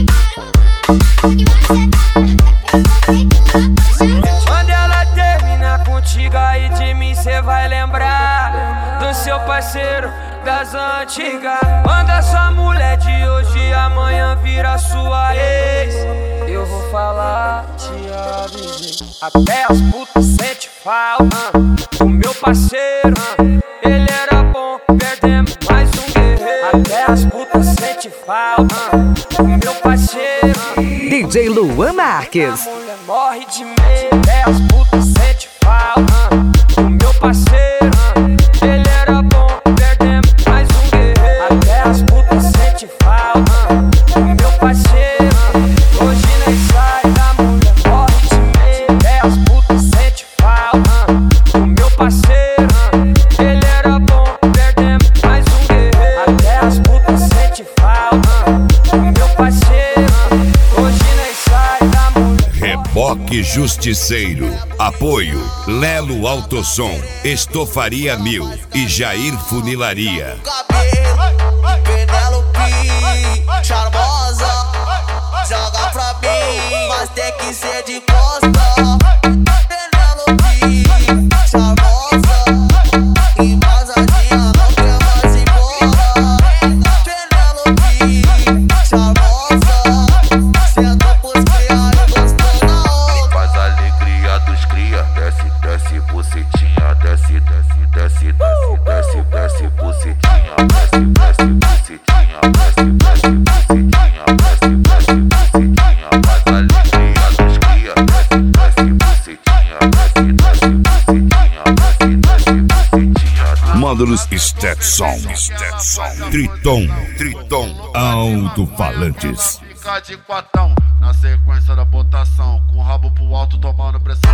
Quando ela termina contigo aí de mim, cê vai lembrar do seu parceiro das antigas. Quando a sua mulher de hoje amanhã vira sua ex, eu vou falar, te avisei. Até as putas sente falta do meu parceiro. Ele era bom, perdemos mais um guerreiro. Até as putas sente falta do meu parceiro. DJ Luan Marques. A mulher morre de medo. Até as putas sente falta do meu parceiro. Ele era bom, perdemos mais um guerreiro. Até as putas sente falta do meu parceiro. Hoje nem sai, a mulher morre de medo. Até as putas sente falta do meu parceiro. Ele era bom, perdemos mais um guerreiro. Até as putas sente falta do meu parceiro. Hoje nem sai da mulher. Reboque Justiceiro. Apoio Lelo Autosom, Estofaria Mil e Jair Funilaria. Cabelo, Penelope, charmosa, joga pra mim, mas tem que ser de costa. Penelope, charmosa, embasadinha, não quer mais ir embora. Penelope, charmosa, senta pros cria e gostou na onda. Faz a alegria dos cria, desce, desce, bucetinha, desce, desce, desce, desce, desce, desce, bucetinha, desce, desce, bucetinha, desce, desce, bucetinha, desce, desce, bucetinha. Faz a alegria dos cria, desce, desce, bucetinha, desce, desce, bucetinha, desce, desce, bucetinha. Módulos Stetson, Triton, Alto-falantes. Fica de quatão, na sequência da botação, com o rabo pro alto tomando pressão.